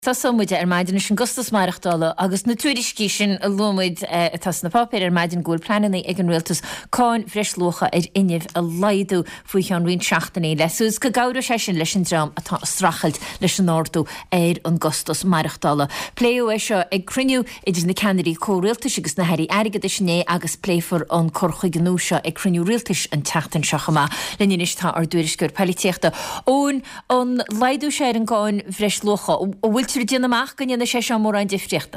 Tá muide maidin sin gustas marachtála agus na tuairiscí sin a lumuid tas na papéir maidin ggóil planna ag an réaltas cáin freislocha inmh a laidú faoi an rion seachtaí leús go gabhar sé sin leis an drám atá strachelt leis an áú an gustas marachtála. Pléú é seo ag cruniú idir na Canadaí córéaltas agus na heirí airigad isné agus pléfor an corcha gnúse ag cruniú réaltas an teachtain seachama leníis tá ar dúirisgur palitíochta ón an laidú sé an gáin freislocha bhfuil tú díana amach gan na sé mór an difriachta.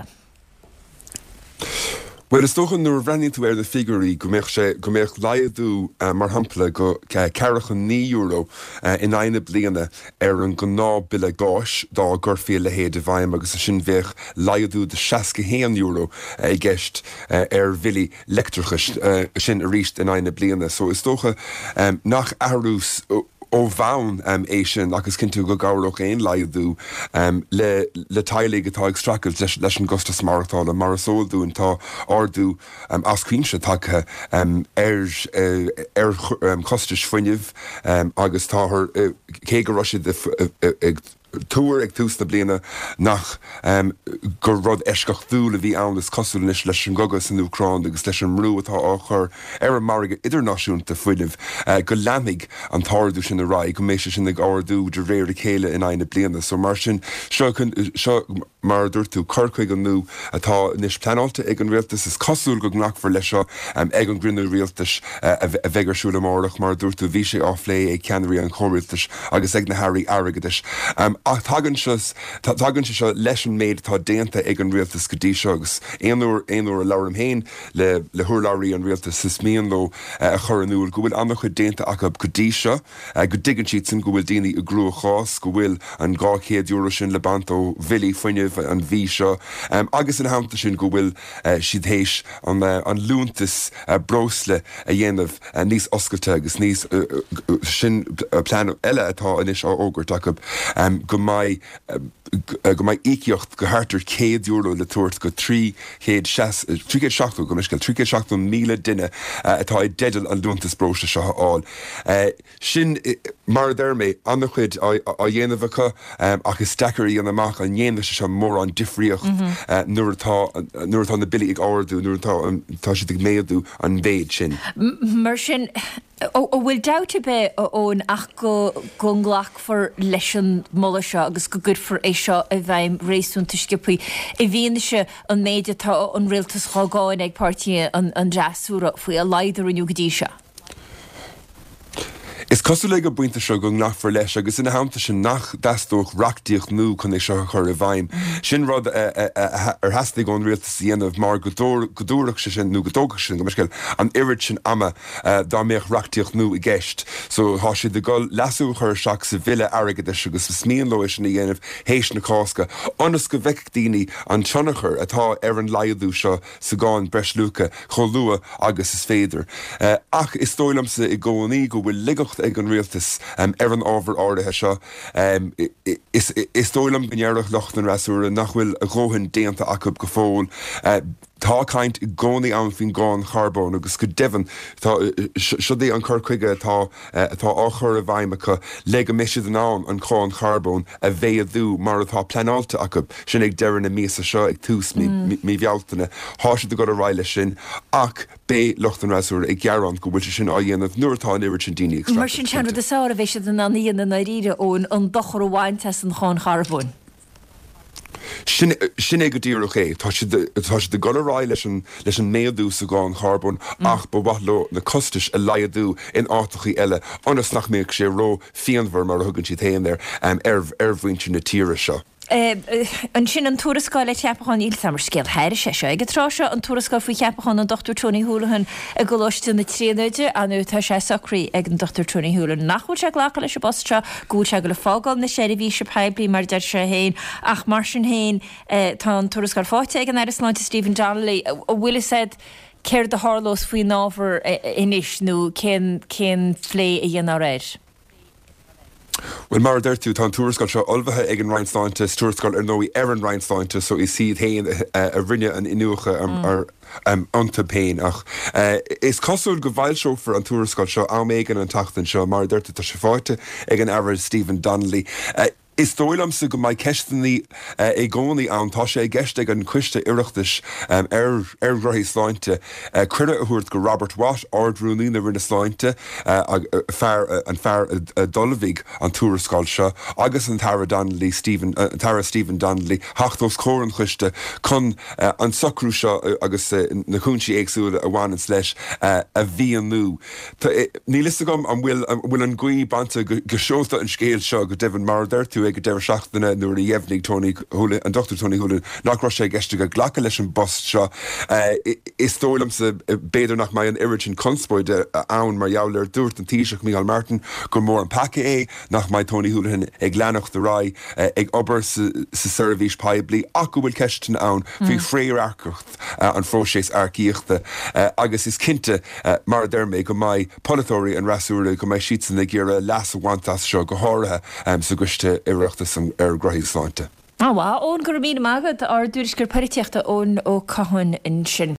Well, is toch een running to where the figurie gomerk laiadú mar hampla go €40 in eine bliana een gná bille gáis dá gurfií le héad a bhaim agus sin bheith laiadú de €60 gist vili lectrachas sin a ríist in eine bliana. So is toch nach arús ó bhain é sin agus cinnte go gabhach éon laiadú le tailig atá ag stracailt leis an gustas marachtála mar sódú tá ardú as cuinse take costas foiineh agus táthir cé go roiisiid ag túair ag tús na bliana nach gur rud eiscach dúla bhí anlas cosú leis an gogus in Ucrán agus leis an mrú atá áchar ar an marga idirnáisiúnta foiineh go leamig an táirú sin a rá go mééis sin ag áardú de réir a chéile in aine bliana. So mar sin seo mar dúirtú chucaig an nú atá níos planálta ag an réaltas is cosúil go gnachfar leis seo ag an grinú réaltas a bhegarsúla mórach mar dúirtú bhí sé áflé ag ceanirí an choréaltas agus ag na hairí airigais. Ach tagann se leis an méid tá déanta ag an réaltas go dtí segus. Éonúair a leabharm héin le thuirlairí an réaltas is míon lo a chur an núil go bhfuil annach chu déanta acu go dtí seo go dtigann siad sin go bhfuil daoine a grú chás go bhfuil an €200 sin le bantó bhilí foiineh an bhí seo agus in hamta sin go bhfuil siad hééis an lúntas brosle a dhéanamh níos oscailte agus níos sin plán eile atá inis á ógurt acu go mai íceocht go hátar €100 le tuairt go 360 go miscail 360 míle duine atá ag deadal an lúntas brosle seo áil. Sin mar dermé annach chuid a dhéanamhacha agus stacairí an amach an dhéanamh se mór an difriocht nuair atá na bilí ag áardú nuair tá si ag méadú an béid sin. Mar sin bhfuil dáte be ón ach go nglach for leis an molla seo agus go gur for é seo a bhaim rééisúnta scipaí i bhíon se an méide tá an réaltas chágáin ag pártí an deasúra faoi a leidir aniu go dtí seo. Is cosú le go buinte seo go nachfar leis agus ina hamta sin nach dastóch reachtaíocht nó chun é seo chur a bhaim. Sin rud ar heasta gón réaltas dhéanamh mar godúraach sin nó godógach sin go miscail an irid sin ama dá méoch reachtaíocht nó i gceist. So há si de go lasú chur seach sa bhile airigad agus sa smíon lo sin na dhéanamh hééis na cáska. Anas go bheic daoine an tionachar atá ar an laiadú seo sa gáin breslúcha cholua agus is féidir. Ach is tóilamsa i gcónaí go bhfuil ligacht ag an réaltas ar an ábhar áirithe seo. Is tólam gnearach locht an rasúra nach bhfuil a gróhann déanta acu go fóil. Tá caint i gcónaí an fin gáin charbón agus go devan siodí an chucuige atá áchur a bhaimimecha le go meisiad an cháin charbón a bhéadú mar atá planálta acu sin ag deireann na míasa seo ag tús mí bhealtainna. Háisiad go a ráile sin ach bé locht an rasúra ag gearán go bhfuil sin á dhéanamh nuairtá an iiri sin daoine extra. Mar sin teanrad a saoir a bhéisiad an aíana na ríide ón an dochar ó bhainte an cháin charbón. Sin é go dtíoch é, tá si de go rá leis an méadú sa gáin charbón ach ba bhathló na costais a laiadú in átachaí eile anas nach méoh sé ró fianmhar mar a thugann si tain ar bhainte na tíre seo. An sin an túrascáil le teapachán íl samar scéal heir sé seo. Ag trá seo an túrascáil faoi teapachán an Dr. Tony Holohan a goláiste na tríaide anú tá sé sacraí ag an Dr. Tony Holohan nachhúil se ghlacha leis bostrá gúil se go le fágáil na séidir bhí se peblií mar deir se héin ach mar sin héin tá an túrascáil fáte ag an Airasláinte Stephen Donnelly a bhfuil said céir de hálós faoi nábhar inis nó cén phlé a dhéana réir. Well, mar d'irtú tá túrascáil seo olbhathe ag an Reinsteinte túrascáil ar nóí ar an Reinsteinte so is siad héin a rinne an inuacha anta péin ach is cosúil go bhhail seo for an túrascáil seo am éigean an tachtain seo mar d'irtú tá se fáite ag an air Stephen Donnelly Is dóilamsa go mai cestanní é gcónaí an tá sé gceiste an cuiste iireachtas roihí sláinte cuiire a thuirt go Robert Watt ardrúnaí na rinne sláinte an fear dolamhíg an túrascáil seo agus an Tara Stephen Donnelly hachtós córan chuiste chun an socrú seo agus na chúntí éagsúla a bhhain leis a bhí an nú. Ní lista gom an bhfuil an gcuí banta go seolta an scéal seo go dehann mar d'irtú ag go deir seachtainna nuair a dhéimhnig an Dr. Tony Hoolan nach ra sé gceiste go ghlacha leis an bost seo. Is tólamsa béidir nach mai an iritin conspóide ann mar jouler dúirt an tíiseach Michael Martin gur mór an pace é nach mai Tony Hoolan ag leanach de rá ag obair sa service paibli ach go bhfuil ceistin ann hí fréir arcacht an fróséis arcíochta agus is cinnte mar dermé go mai polytóí an rasúla go mai siitsan ag gur las bhaantas seo go háirithe sa guiste iireachtas ar graithí sláinte. Ón gur mí mágad ar dúris gur pariteachta ón ó cahann in sin.